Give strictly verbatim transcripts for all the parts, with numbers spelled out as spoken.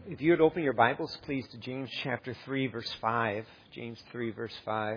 If you would open your Bibles, please, to James chapter three, verse five. James three, verse five.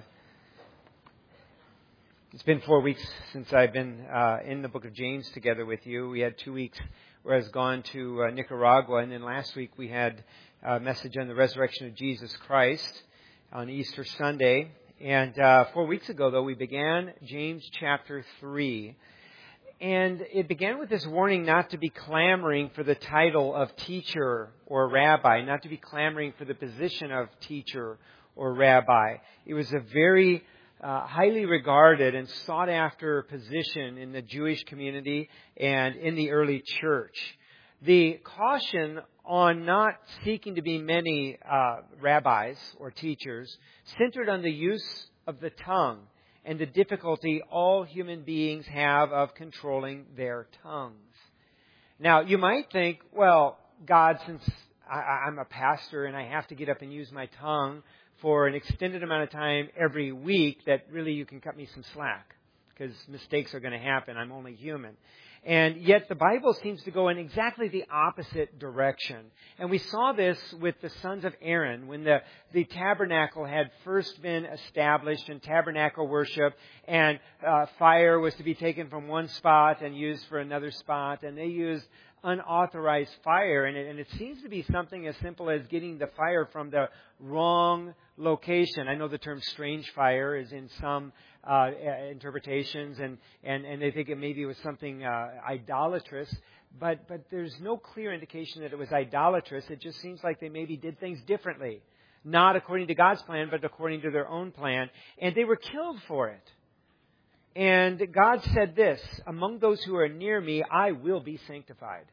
It's been four weeks since I've been uh, in the book of James together with you. We had two weeks where I was gone to uh, Nicaragua, and then last week we had a message on the resurrection of Jesus Christ on Easter Sunday. And uh, four weeks ago, though, we began James chapter three. And it began with this warning not to be clamoring for the title of teacher or rabbi, not to be clamoring for the position of teacher or rabbi. It was a very uh, highly regarded and sought after position in the Jewish community and in the early church. The caution on not seeking to be many uh, rabbis or teachers centered on the use of the tongue and the difficulty all human beings have of controlling their tongues. Now, you might think, well, God, since I, I'm a pastor and I have to get up and use my tongue for an extended amount of time every week, that really you can cut me some slack because mistakes are going to happen. I'm only human. And yet the Bible seems to go in exactly the opposite direction. And we saw this with the sons of Aaron when the, the tabernacle had first been established in tabernacle worship, and uh, fire was to be taken from one spot and used for another spot. And they used unauthorized fire. And it, and it seems to be something as simple as getting the fire from the wrong location. I know the term strange fire is in some uh, interpretations, and, and, and they think it maybe was something uh, idolatrous, but, but there's no clear indication that it was idolatrous. It just seems like they maybe did things differently, not according to God's plan, but according to their own plan, and they were killed for it. And God said this, among those who are near me, I will be sanctified.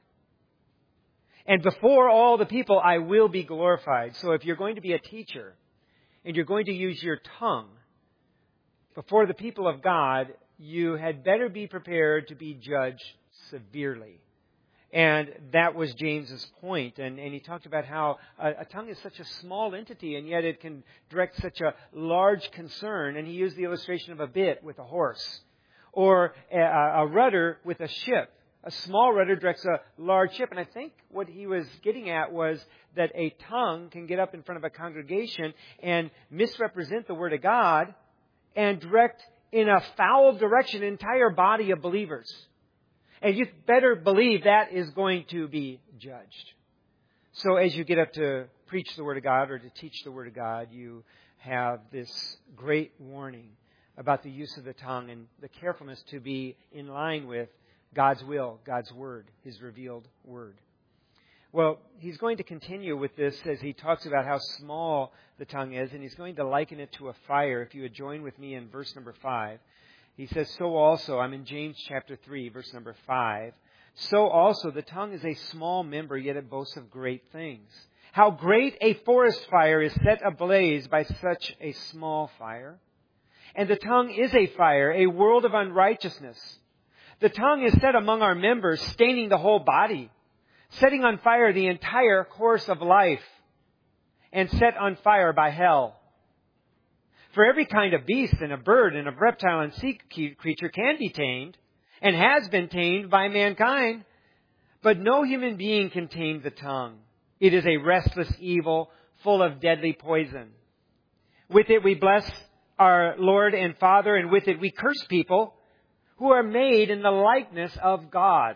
And before all the people, I will be glorified. So if you're going to be a teacher, and you're going to use your tongue before the people of God, you had better be prepared to be judged severely. And that was James's point. And, and he talked about how a, a tongue is such a small entity, and yet it can direct such a large concern. And he used the illustration of a bit with a horse, or a, a rudder with a ship. A small rudder directs a large ship. And I think what he was getting at was that a tongue can get up in front of a congregation and misrepresent the Word of God and direct in a foul direction an entire body of believers. And you better believe that is going to be judged. So as you get up to preach the Word of God or to teach the Word of God, you have this great warning about the use of the tongue and the carefulness to be in line with God's will, God's Word, His revealed Word. Well, he's going to continue with this as he talks about how small the tongue is, and he's going to liken it to a fire. If you would join with me in verse number five. He says, so also, I'm in James chapter three, verse number five. So also the tongue is a small member, yet it boasts of great things. How great a forest fire is set ablaze by such a small fire. And the tongue is a fire, a world of unrighteousness. The tongue is set among our members, staining the whole body, setting on fire the entire course of life, and set on fire by hell. For every kind of beast and of bird and of reptile and sea creature can be tamed, and has been tamed by mankind, but no human being can tame the tongue. It is a restless evil, full of deadly poison. With it we bless our Lord and Father, and with it we curse people who are made in the likeness of God.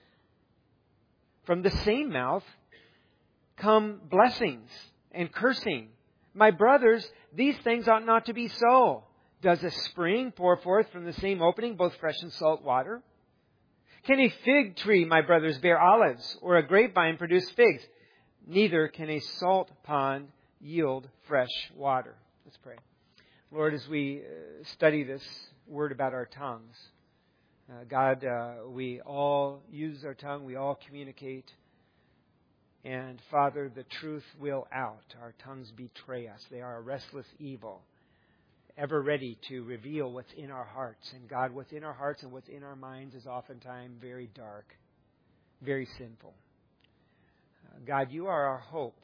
From the same mouth come blessings and cursing. My brothers, these things ought not to be so. Does a spring pour forth from the same opening both fresh and salt water? Can a fig tree, my brothers, bear olives, or a grapevine produce figs? Neither can a salt pond yield fresh water. Let's pray. Lord, as we study this word about our tongues, Uh, God, uh, we all use our tongue. We all communicate. And Father, the truth will out. Our tongues betray us. They are a restless evil, ever ready to reveal what's in our hearts. And God, what's in our hearts and what's in our minds is oftentimes very dark, very sinful. Uh, God, you are our hope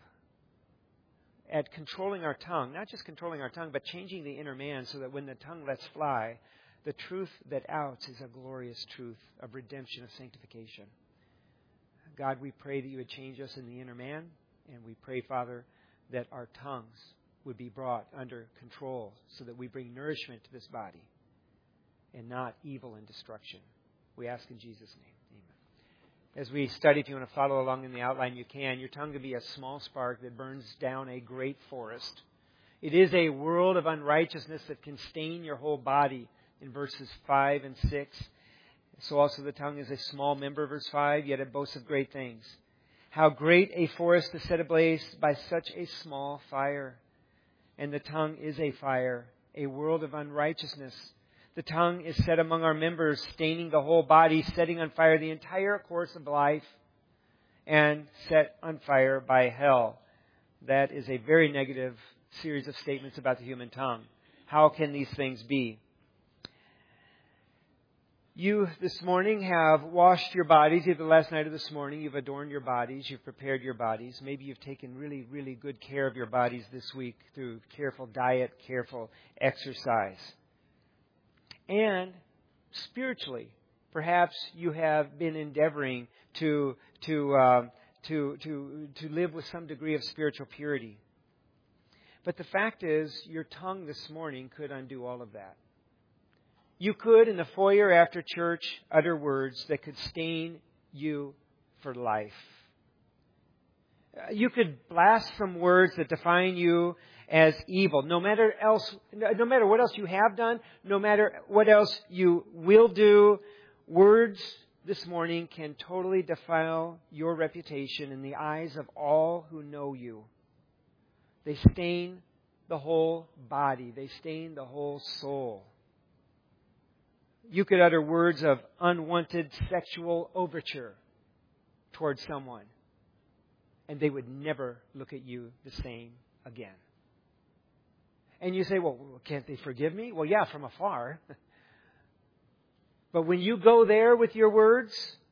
at controlling our tongue. Not just controlling our tongue, but changing the inner man so that when the tongue lets fly, the truth that outs is a glorious truth of redemption, of sanctification. God, we pray that you would change us in the inner man, And we pray, Father, that our tongues would be brought under control so that we bring nourishment to this body and not evil and destruction. We ask in Jesus' name. Amen. As we study, if you want to follow along in the outline, you can. Your tongue can be a small spark that burns down a great forest. It is a world of unrighteousness that can stain your whole body in verses five and six. So also the tongue is a small member, verse five, yet it boasts of great things. How great a forest is set ablaze by such a small fire. And the tongue is a fire, a world of unrighteousness. The tongue is set among our members, staining the whole body, setting on fire the entire course of life, and set on fire by hell. That is a very negative series of statements about the human tongue. How can these things be? You this morning have washed your bodies. Either last night or this morning, you've adorned your bodies. You've prepared your bodies. Maybe you've taken really, really good care of your bodies this week through careful diet, careful exercise. And spiritually, perhaps you have been endeavoring to to uh, to to to live with some degree of spiritual purity. But the fact is, your tongue this morning could undo all of that. You could, in the foyer after church, utter words that could stain you for life. You could blast some words that define you as evil. No matter else, no matter what else you have done, no matter what else you will do, words this morning can totally defile your reputation in the eyes of all who know you. They stain the whole body. They stain the whole soul. You could utter words of unwanted sexual overture towards someone, and they would never look at you the same again. And you say, well, can't they forgive me? Well, yeah, from afar. But when you go there with your words,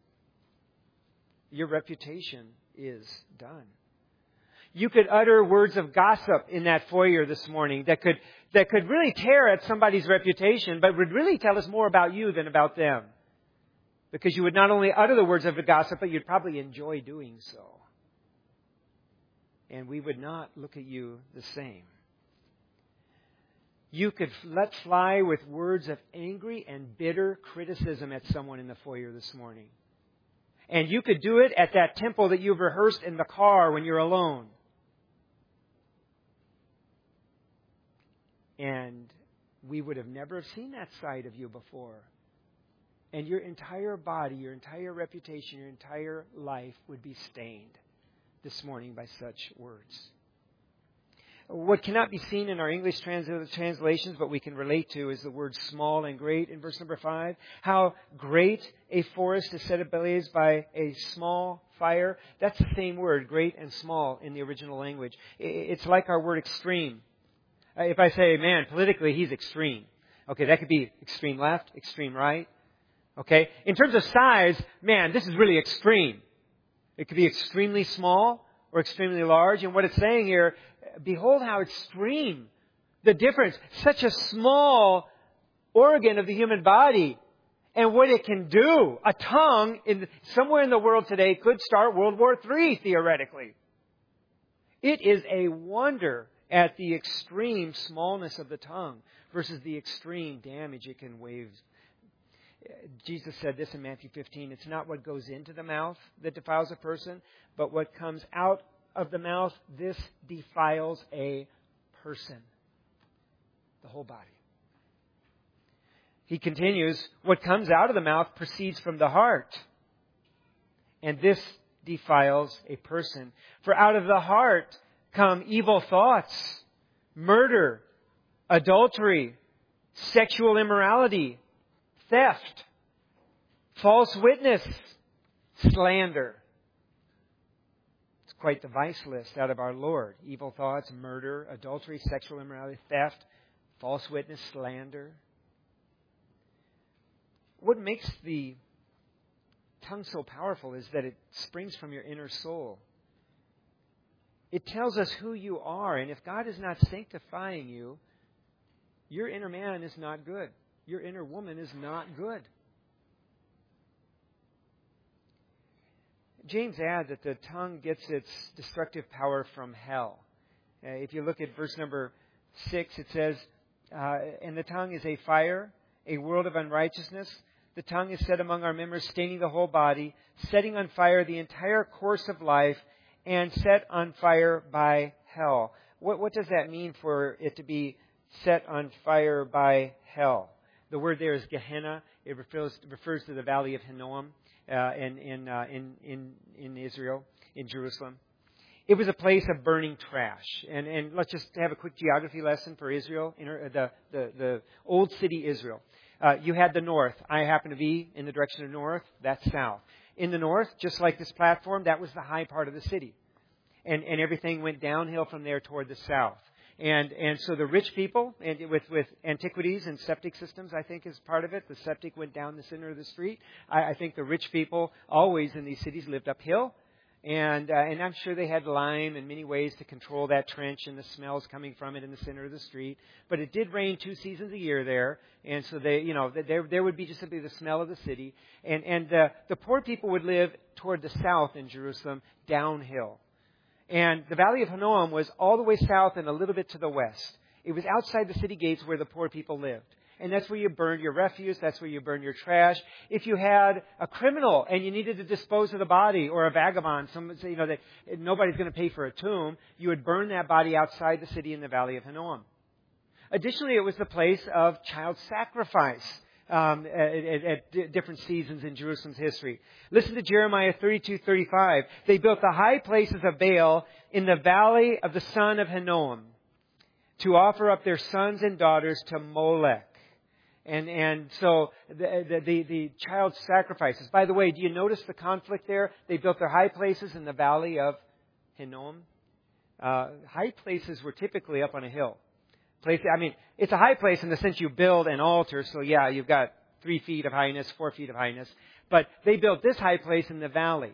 your reputation is done. You could utter words of gossip in that foyer this morning that could that could really tear at somebody's reputation, but would really tell us more about you than about them. Because you would not only utter the words of the gossip, but you'd probably enjoy doing so. And we would not look at you the same. You could let fly with words of angry and bitter criticism at someone in the foyer this morning. And you could do it at that temple that you've rehearsed in the car when you're alone. And we would have never seen that side of you before. And your entire body, your entire reputation, your entire life would be stained this morning by such words. What cannot be seen in our English trans- translations, but we can relate to, is the word small and great in verse number five. How great a forest is set ablaze by a small fire. That's the same word, great and small, in the original language. It's like our word extreme. If I say, man, politically, he's extreme. Okay, that could be extreme left, extreme right. Okay, in terms of size, man, this is really extreme. It could be extremely small or extremely large. And what it's saying here, behold how extreme the difference. Such a small organ of the human body and what it can do. A tongue in somewhere in the world today could start World War Three, theoretically. It is a wonder at the extreme smallness of the tongue versus the extreme damage it can wave. Jesus said this in Matthew fifteen, it's not what goes into the mouth that defiles a person, but what comes out of the mouth, this defiles a person. The whole body. He continues, what comes out of the mouth proceeds from the heart. And this defiles a person. For out of the heart come evil thoughts, murder, adultery, sexual immorality, theft, false witness, slander. It's quite the vice list out of our Lord. Evil thoughts, murder, adultery, sexual immorality, theft, false witness, slander. What makes the tongue so powerful is that it springs from your inner soul. It tells us who you are, and if God is not sanctifying you, your inner man is not good. Your inner woman is not good. James adds that the tongue gets its destructive power from hell. Uh, if you look at verse number six, it says, uh, and the tongue is a fire, a world of unrighteousness. The tongue is set among our members, staining the whole body, setting on fire the entire course of life, and set on fire by hell. What, what does that mean for it to be set on fire by hell? The word there is Gehenna. It refers, refers to the valley of Hinnom uh, in, in, uh, in, in, in Israel, in Jerusalem. It was a place of burning trash. And, and let's just have a quick geography lesson for Israel, the, the, the old city Israel. Uh, you had the north. I happen to be in the direction of north. That's south. In the north, just like this platform, that was the high part of the city. And, and everything went downhill from there toward the south. And and so the rich people, and with, with antiquities and septic systems, I think is part of it. The septic went down the center of the street. I, I think the rich people always in these cities lived uphill. And uh, and I'm sure they had lime and many ways to control that trench and the smells coming from it in the center of the street. But it did rain two seasons a year there, and so they, you know, there there would be just simply the smell of the city. And and uh, the poor people would live toward the south in Jerusalem, downhill. And the Valley of Hinnom was all the way south and a little bit to the west. It was outside the city gates where the poor people lived. And that's where you burned your refuse. That's where you burned your trash. If you had a criminal and you needed to dispose of the body, or a vagabond, some, you know, that nobody's going to pay for a tomb, you would burn that body outside the city in the Valley of Hinnom. Additionally, it was the place of child sacrifice um, at, at, at different seasons in Jerusalem's history. Listen to Jeremiah thirty-two thirty-five. They built the high places of Baal in the valley of the son of Hinnom to offer up their sons and daughters to Molech. And and so the, the the the child sacrifices. By the way, do you notice the conflict there? They built their high places in the valley of Hinnom. Uh, high places were typically up on a hill. Place, I mean, it's a high place in the sense you build an altar. So yeah, you've got three feet of highness, four feet of highness. But they built this high place in the valley.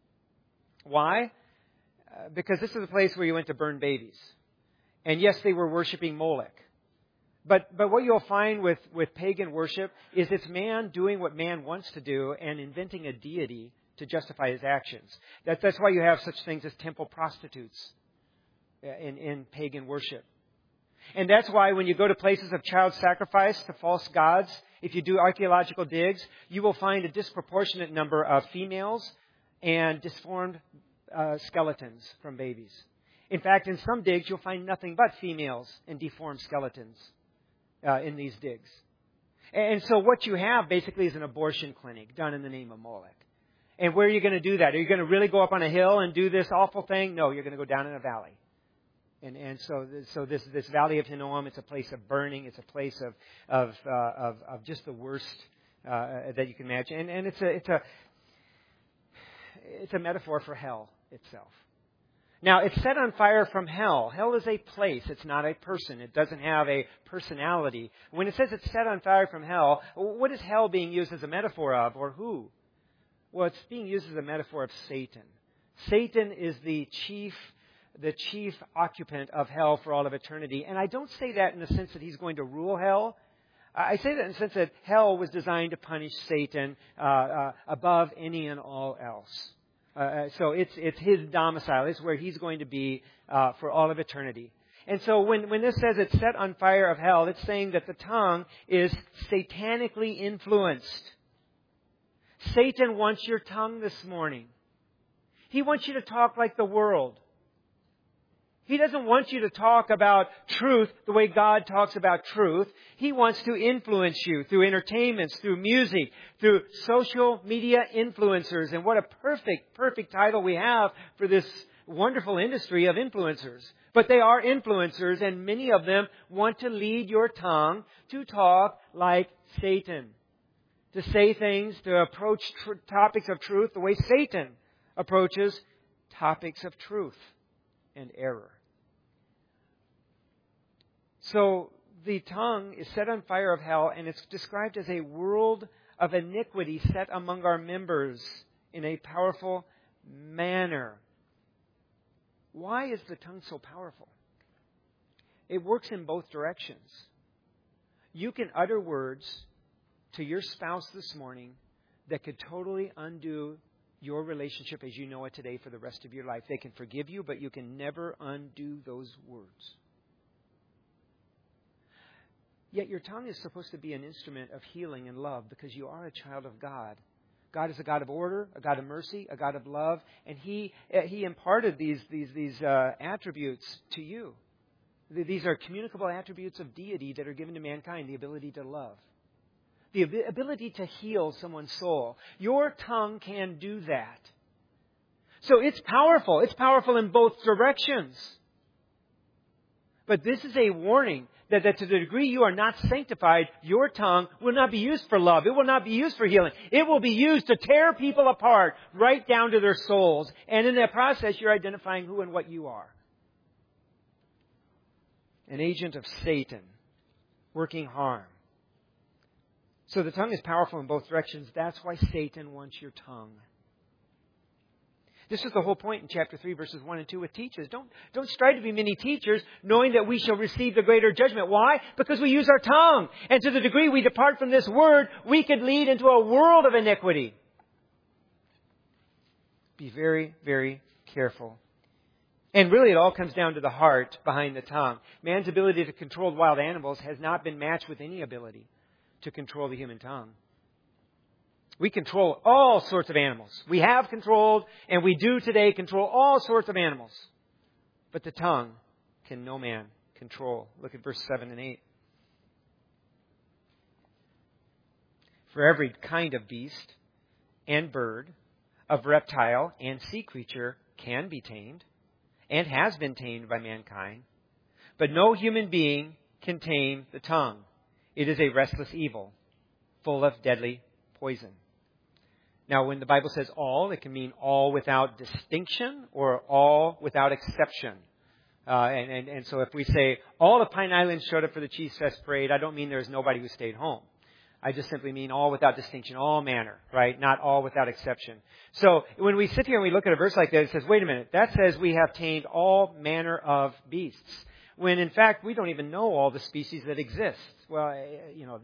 Why? Uh, because this is a place where you went to burn babies. And yes, they were worshiping Molech. But but what you'll find with, with pagan worship is it's man doing what man wants to do and inventing a deity to justify his actions. That, that's why you have such things as temple prostitutes in, in pagan worship. And that's why when you go to places of child sacrifice to false gods, if you do archaeological digs, you will find a disproportionate number of females and disformed uh, skeletons from babies. In fact, in some digs, you'll find nothing but females and deformed skeletons uh, in these digs. And so what you have basically is an abortion clinic done in the name of Molech. And where are you going to do that? Are you going to really go up on a hill and do this awful thing? No, you're going to go down in a valley. And and so so this this Valley of Hinnom, it's a place of burning. It's a place of of uh, of, of just the worst uh, that you can imagine. And, and it's a it's a it's a metaphor for hell itself. Now, it's set on fire from hell. Hell is a place. It's not a person. It doesn't have a personality. When it says it's set on fire from hell, what is hell being used as a metaphor of, or who? Well, it's being used as a metaphor of Satan. Satan is the chief the chief occupant of hell for all of eternity. And I don't say that in the sense that he's going to rule hell. I say that in the sense that hell was designed to punish Satan uh, uh, above any and all else. Uh, so it's it's his domicile. It's where he's going to be uh, for all of eternity. And so when, when this says it's set on fire of hell, it's saying that the tongue is satanically influenced. Satan wants your tongue this morning. He wants you to talk like the world. He doesn't want you to talk about truth the way God talks about truth. He wants to influence you through entertainments, through music, through social media influencers. And what a perfect, perfect title we have for this wonderful industry of influencers. But they are influencers, and many of them want to lead your tongue to talk like Satan. To say things, to approach tr- topics of truth the way Satan approaches topics of truth and error. So the tongue is set on fire of hell, and it's described as a world of iniquity set among our members in a powerful manner. Why is the tongue so powerful? It works in both directions. You can utter words to your spouse this morning that could totally undo your relationship as you know it today for the rest of your life. They can forgive you, but you can never undo those words. Yet your tongue is supposed to be an instrument of healing and love because you are a child of God. God is a God of order, a God of mercy, a God of love, and He He imparted these these these uh, attributes to you. These are communicable attributes of deity that are given to mankind: the ability to love, the ability to heal someone's soul. Your tongue can do that. So it's powerful. It's powerful in both directions. But this is a warning that, that to the degree you are not sanctified, your tongue will not be used for love. It will not be used for healing. It will be used to tear people apart right down to their souls. And in that process, you're identifying who and what you are. An agent of Satan, working harm. So the tongue is powerful in both directions. That's why Satan wants your tongue. This is the whole point in chapter three, verses one and two with teachers. Don't, don't strive to be many teachers, knowing that we shall receive the greater judgment. Why? Because we use our tongue. And to the degree we depart from this word, we could lead into a world of iniquity. Be very, very careful. And really it all comes down to the heart behind the tongue. Man's ability to control wild animals has not been matched with any ability to control the human tongue. We control all sorts of animals. We have controlled, and we do today control all sorts of animals. But the tongue can no man control. Look at verse seven and eight. For every kind of beast and bird, of reptile and sea creature can be tamed, and has been tamed by mankind. But no human being can tame the tongue. It is a restless evil, full of deadly poison. Now, when the Bible says all, it can mean all without distinction or all without exception. Uh, and, and, and so if we say all of Pine Island showed up for the Cheese Fest parade, I don't mean there's nobody who stayed home. I just simply mean all without distinction, all manner, right? Not all without exception. So when we sit here and we look at a verse like that, it says, wait a minute, that says we have tamed all manner of beasts. When in fact, we don't even know all the species that exist. Well, you know,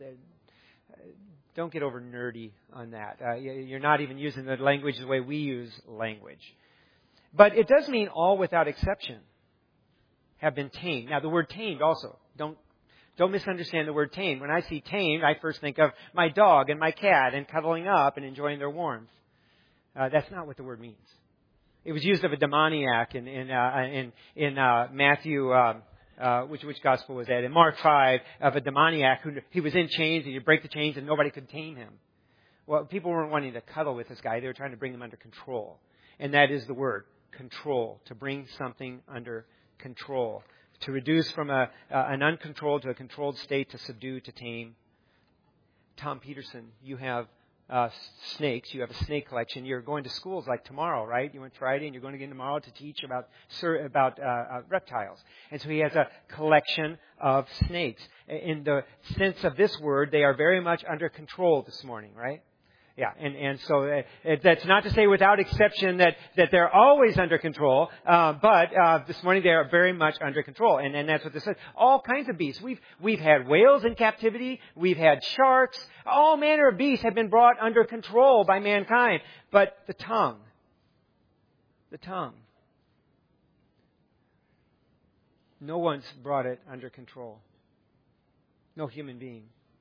don't get over nerdy on that. Uh, you're not even using the language the way we use language. But it does mean all without exception have been tamed. Now, the word tamed also, don't don't misunderstand the word tamed. When I see tamed, I first think of my dog and my cat and cuddling up and enjoying their warmth. Uh, that's not what the word means. It was used of a demoniac in in uh, in, in uh, Matthew. Um, Uh, which which gospel was that? In Mark five, of a demoniac who he was in chains, and you break the chains, and nobody could tame him. Well, people weren't wanting to cuddle with this guy; they were trying to bring him under control, and that is the word control. To bring something under control, to reduce from a uh, an uncontrolled to a controlled state, to subdue, to tame. Tom Peterson, you have uh, snakes. You have a snake collection. You're going to schools like tomorrow, right? You went Friday, and you're going again tomorrow to teach about about uh, uh, reptiles. And so he has a collection of snakes. In the sense of this word, they are very much under control this morning, right? Yeah, and, and so uh, that's not to say without exception that, that they're always under control, uh, but uh, this morning they are very much under control, and, and that's what this says. All kinds of beasts. We've we've had whales in captivity, we've had sharks, all manner of beasts have been brought under control by mankind. But the tongue, the tongue, no one's brought it under control. No human being.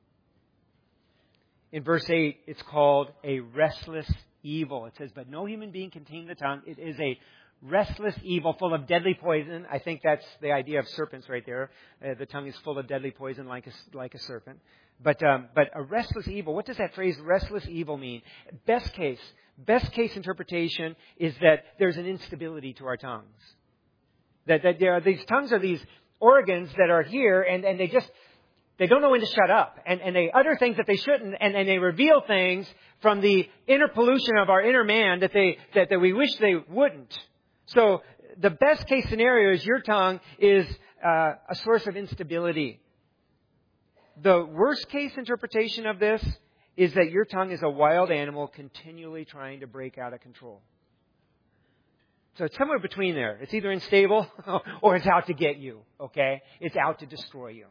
In verse eight, it's called a restless evil. It says, but no human being can tame the tongue. It is a restless evil full of deadly poison. I think that's the idea of serpents right there. Uh, the tongue is full of deadly poison like a, like a serpent. But um, but a restless evil, what does that phrase restless evil mean? Best case, best case interpretation is that there's an instability to our tongues. That, that there are, these tongues are these organs that are here and, and they just... They don't know when to shut up, and, and they utter things that they shouldn't, and, and they reveal things from the inner pollution of our inner man that they that, that we wish they wouldn't. So the best case scenario is your tongue is uh, a source of instability. The worst case interpretation of this is that your tongue is a wild animal continually trying to break out of control. So it's somewhere between there. It's either unstable or it's out to get you, okay? It's out to destroy you.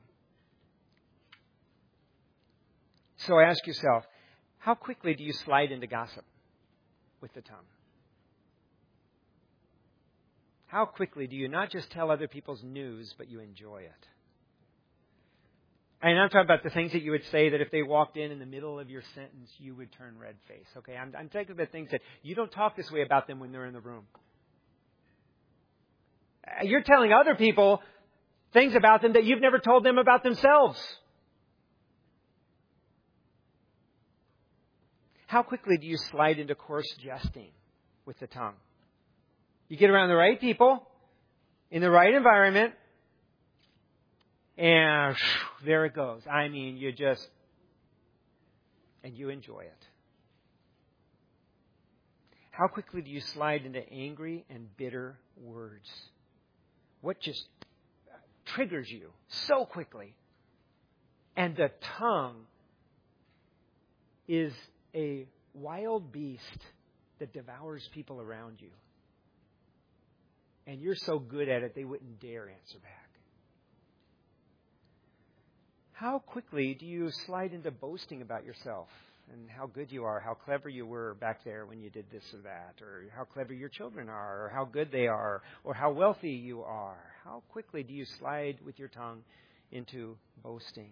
So ask yourself, how quickly do you slide into gossip with the tongue? How quickly do you not just tell other people's news, but you enjoy it? And I'm talking about the things that you would say that if they walked in in the middle of your sentence, you would turn red face. Okay, I'm, I'm talking about things that you don't talk this way about them when they're in the room. You're telling other people things about them that you've never told them about themselves. How quickly do you slide into coarse jesting with the tongue? You get around the right people, in the right environment, and whew, there it goes. I mean, you just, and you enjoy it. How quickly do you slide into angry and bitter words? What just triggers you so quickly? And the tongue is a wild beast that devours people around you. And you're so good at it, they wouldn't dare answer back. How quickly do you slide into boasting about yourself and how good you are, how clever you were back there when you did this or that, or how clever your children are, or how good they are, or how wealthy you are? How quickly do you slide with your tongue into boasting?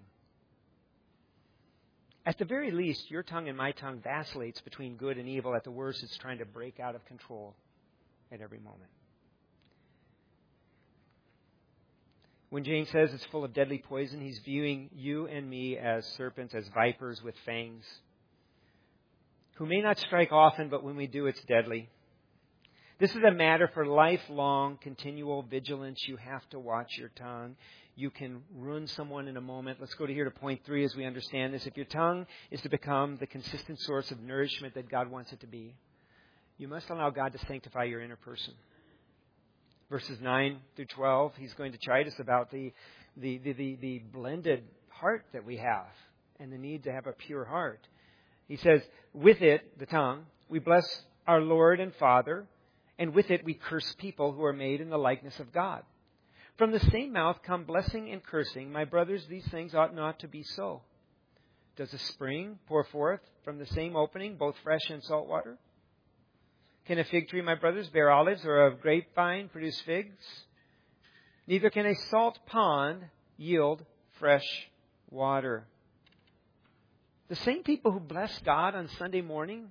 At the very least, your tongue and my tongue vacillates between good and evil. At the worst, it's trying to break out of control at every moment. When James says it's full of deadly poison, he's viewing you and me as serpents, as vipers with fangs, who may not strike often, but when we do, it's deadly. This is a matter for lifelong, continual vigilance. You have to watch your tongue. You can ruin someone in a moment. Let's go to here to point three as we understand this. If your tongue is to become the consistent source of nourishment that God wants it to be, you must allow God to sanctify your inner person. Verses nine through twelve, he's going to chide us about the, the, the, the, the blended heart that we have and the need to have a pure heart. He says, with it, the tongue, we bless our Lord and Father, and with it we curse people who are made in the likeness of God. From the same mouth come blessing and cursing. My brothers, these things ought not to be so. Does a spring pour forth from the same opening both fresh and salt water? Can a fig tree, my brothers, bear olives, or a grapevine produce figs? Neither can a salt pond yield fresh water. The same people who bless God on Sunday morning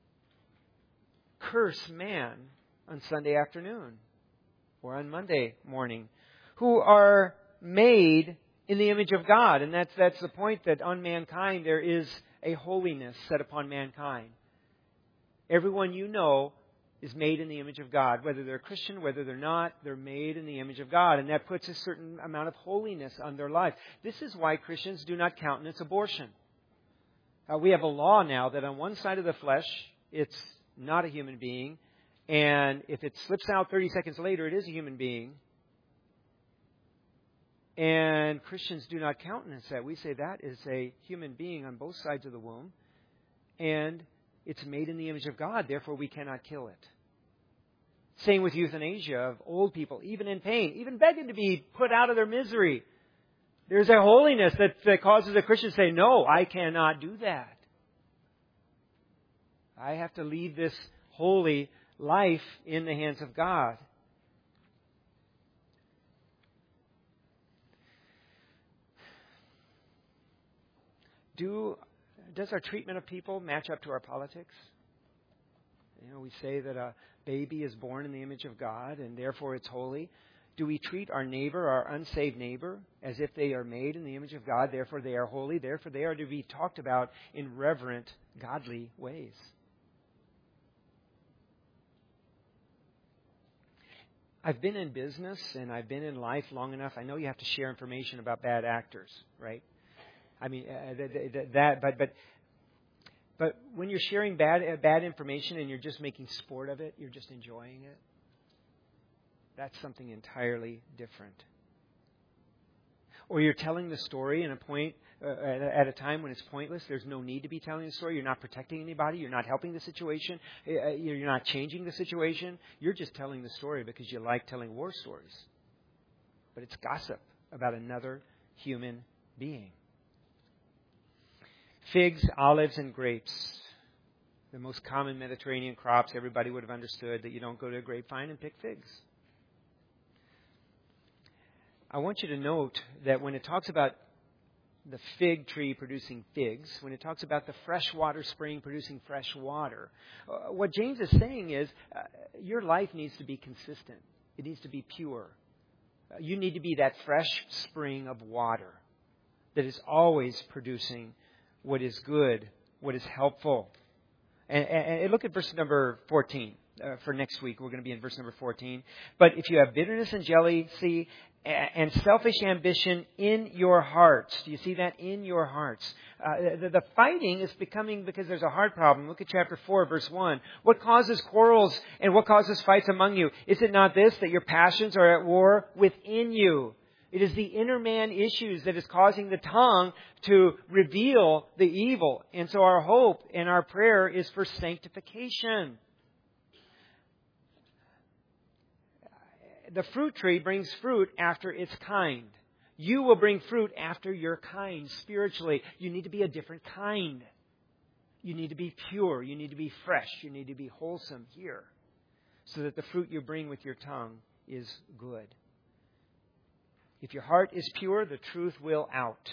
curse man on Sunday afternoon or on Monday morning, who are made in the image of God. And that's, that's the point, that on mankind there is a holiness set upon mankind. Everyone you know is made in the image of God. Whether they're Christian, whether they're not, they're made in the image of God. And that puts a certain amount of holiness on their life. This is why Christians do not countenance abortion. Uh, we have a law now that on one side of the flesh, it's not a human being. And if it slips out thirty seconds later, it is a human being. And Christians do not countenance that. We say that is a human being on both sides of the womb. And it's made in the image of God, therefore we cannot kill it. Same with euthanasia of old people, even in pain, even begging to be put out of their misery. There's a holiness that, that causes a Christian to say, no, I cannot do that. I have to leave this holy life in the hands of God. Do Does our treatment of people match up to our politics? You know, we say that a baby is born in the image of God and therefore it's holy. Do we treat our neighbor, our unsaved neighbor, as if they are made in the image of God, therefore they are holy, therefore they are to be talked about in reverent, godly ways? I've been in business and I've been in life long enough. I know you have to share information about bad actors, right? I mean, uh, th- th- that, but, but, but when you're sharing bad, uh, bad information and you're just making sport of it, you're just enjoying it, that's something entirely different. Or you're telling the story in a point, uh, at, a, at a time when it's pointless. There's no need to be telling the story. You're not protecting anybody. You're not helping the situation. Uh, you're not changing the situation. You're just telling the story because you like telling war stories. But it's gossip about another human being. Figs, olives, and grapes. The most common Mediterranean crops. Everybody would have understood that you don't go to a grapevine and pick figs. I want you to note that when it talks about the fig tree producing figs, when it talks about the freshwater spring producing fresh water, uh, what James is saying is uh, your life needs to be consistent. It needs to be pure. Uh, you need to be that fresh spring of water that is always producing what is good, what is helpful. And, and, and look at verse number fourteen. Uh, for next week, we're going to be in verse number fourteen. But if you have bitterness and jealousy and selfish ambition in your hearts. Do you see that? In your hearts. Uh, the, the fighting is becoming because there's a heart problem. Look at chapter four, verse one. What causes quarrels and what causes fights among you? Is it not this, that your passions are at war within you? It is the inner man issues that is causing the tongue to reveal the evil. And so our hope and our prayer is for sanctification. The fruit tree brings fruit after its kind. You will bring fruit after your kind spiritually. You need to be a different kind. You need to be pure. You need to be fresh. You need to be wholesome here so that the fruit you bring with your tongue is good. If your heart is pure, the truth will out.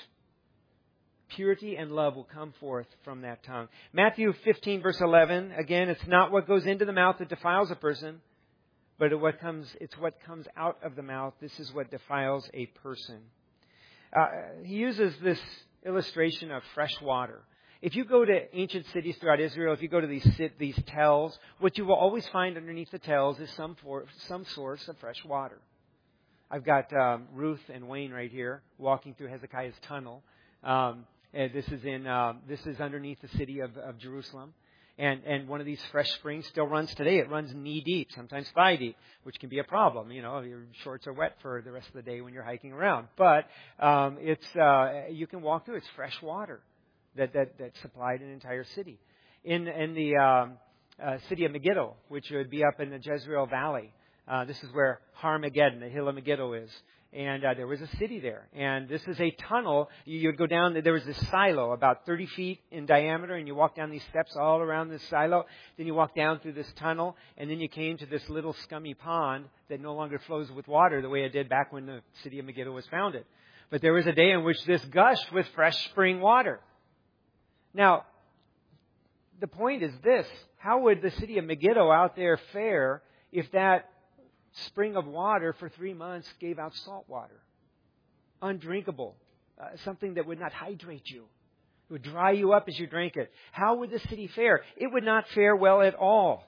Purity and love will come forth from that tongue. Matthew fifteen, verse eleven. Again, it's not what goes into the mouth that defiles a person, but what comes, it's what comes out of the mouth. This is what defiles a person. Uh, he uses this illustration of fresh water. If you go to ancient cities throughout Israel, if you go to these these tells, what you will always find underneath the tells is some for, some source of fresh water. I've got um, Ruth and Wayne right here walking through Hezekiah's tunnel. Um, and this is in uh, this is underneath the city of, of Jerusalem. And and one of these fresh springs still runs today. It runs knee deep, sometimes thigh deep, which can be a problem. You know, your shorts are wet for the rest of the day when you're hiking around. But um, it's uh, you can walk through. It's fresh water that that that supplied an entire city. In in the um, uh, city of Megiddo, which would be up in the Jezreel Valley, uh, this is where Harmageddon, the hill of Megiddo, is. And uh, there was a city there. And this is a tunnel. You would go down. There was this silo about thirty feet in diameter. And you walk down these steps all around this silo. Then you walk down through this tunnel. And then you came to this little scummy pond that no longer flows with water the way it did back when the city of Megiddo was founded. But there was a day in which this gushed with fresh spring water. Now, the point is this. How would the city of Megiddo out there fare if that spring of water for three months gave out salt water? Undrinkable. Uh, something that would not hydrate you. It would dry you up as you drank it. How would the city fare? It would not fare well at all.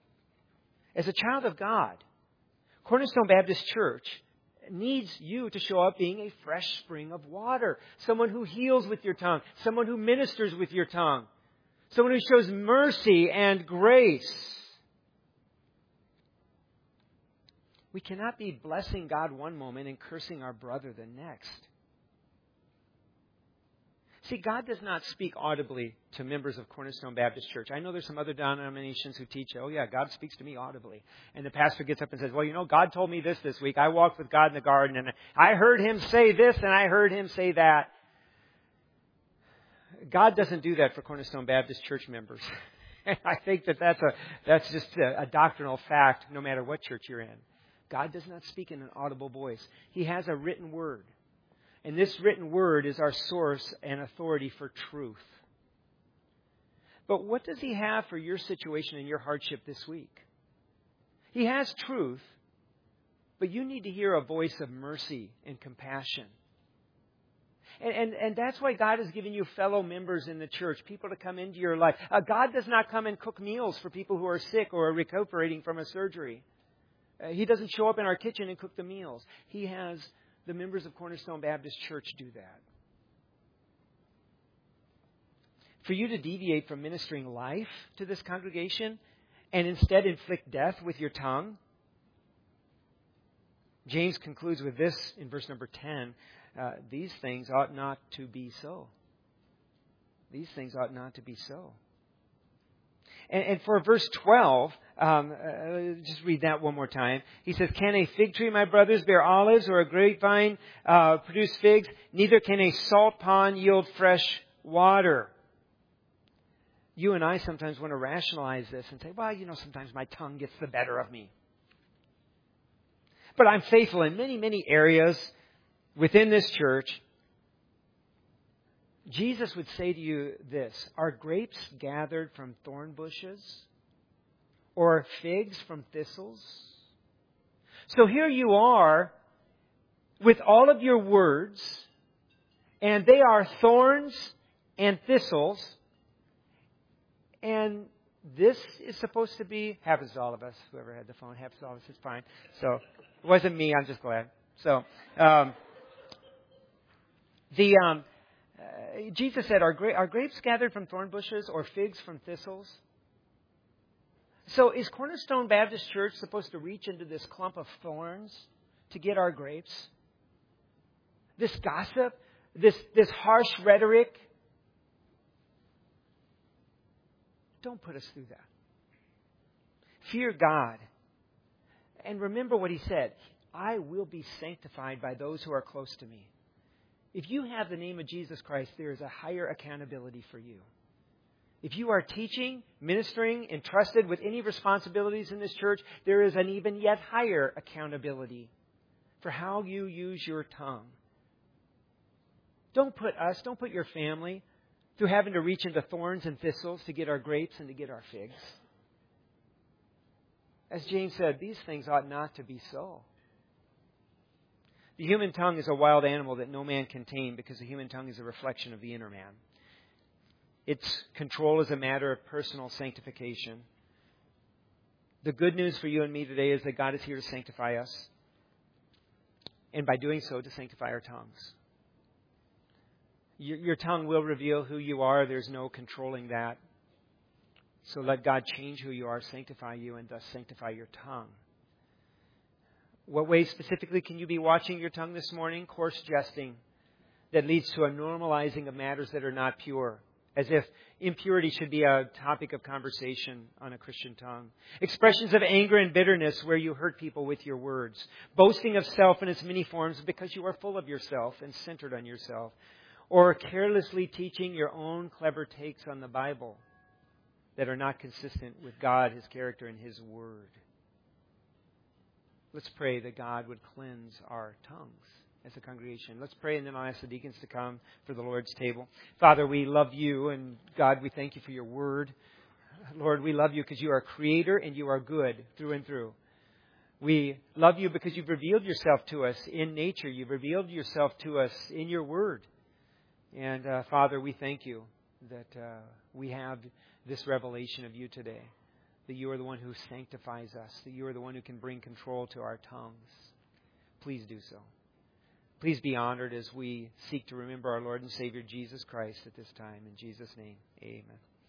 As a child of God, Cornerstone Baptist Church needs you to show up being a fresh spring of water. Someone who heals with your tongue. Someone who ministers with your tongue. Someone who shows mercy and grace. We cannot be blessing God one moment and cursing our brother the next. See, God does not speak audibly to members of Cornerstone Baptist Church. I know there's some other denominations who teach, oh yeah, God speaks to me audibly. And the pastor gets up and says, well, you know, God told me this this week. I walked with God in the garden and I heard Him say this and I heard Him say that. God doesn't do that for Cornerstone Baptist Church members. I think that that's, a, that's just a, a doctrinal fact no matter what church you're in. God does not speak in an audible voice. He has a written word. And this written word is our source and authority for truth. But what does He have for your situation and your hardship this week? He has truth, but you need to hear a voice of mercy and compassion. And, and, and that's why God has given you fellow members in the church, people to come into your life. Uh, God does not come and cook meals for people who are sick or are recuperating from a surgery. Uh, he doesn't show up in our kitchen and cook the meals. He has the members of Cornerstone Baptist Church do that. For you to deviate from ministering life to this congregation and instead inflict death with your tongue, James concludes with this in verse number ten. Uh, these things ought not to be so. These things ought not to be so. And, and for verse twelve, um, uh, just read that one more time. He says, can a fig tree, my brothers, bear olives, or a grapevine uh, produce figs? Neither can a salt pond yield fresh water. You and I sometimes want to rationalize this and say, well, you know, sometimes my tongue gets the better of me. But I'm faithful in many, many areas. within this church, Jesus would say to you this: are grapes gathered from thorn bushes or figs from thistles? So here you are with all of your words, and they are thorns and thistles, and this is supposed to be, happens to all of us. Whoever had the phone, happens to all of us. It's fine. So it wasn't me. I'm just glad. So um, the um, uh, Jesus said, "Are, gra- are grapes gathered from thorn bushes or figs from thistles?" So is Cornerstone Baptist Church supposed to reach into this clump of thorns to get our grapes? This gossip, this this harsh rhetoric. Don't put us through that. Fear God. And remember what He said: I will be sanctified by those who are close to me. If you have the name of Jesus Christ, there is a higher accountability for you. If you are teaching, ministering, entrusted with any responsibilities in this church, there is an even yet higher accountability for how you use your tongue. Don't put us, don't put your family through having to reach into thorns and thistles to get our grapes and to get our figs. As James said, these things ought not to be so. The human tongue is a wild animal that no man can tame, because the human tongue is a reflection of the inner man. Its control is a matter of personal sanctification. The good news for you and me today is that God is here to sanctify us, and by doing so, to sanctify our tongues. Your, your tongue will reveal who you are. There's no controlling that. So let God change who you are, sanctify you, and thus sanctify your tongue. What ways specifically can you be watching your tongue this morning? Coarse jesting that leads to a normalizing of matters that are not pure, as if impurity should be a topic of conversation on a Christian tongue. Expressions of anger and bitterness where you hurt people with your words. Boasting of self in its many forms because you are full of yourself and centered on yourself. Or carelessly teaching your own clever takes on the Bible that are not consistent with God, His character, and His Word. Let's pray that God would cleanse our tongues as a congregation. Let's pray, and then I'll ask the deacons to come for the Lord's table. Father, we love You, and God, we thank You for Your Word. Lord, we love You because You are Creator and You are good through and through. We love You because You've revealed Yourself to us in nature. You've revealed Yourself to us in Your Word. And uh, Father, we thank You that uh, we have this revelation of You today, that You are the one who sanctifies us, that You are the one who can bring control to our tongues. Please do so. Please be honored as we seek to remember our Lord and Savior Jesus Christ at this time. In Jesus' name, amen.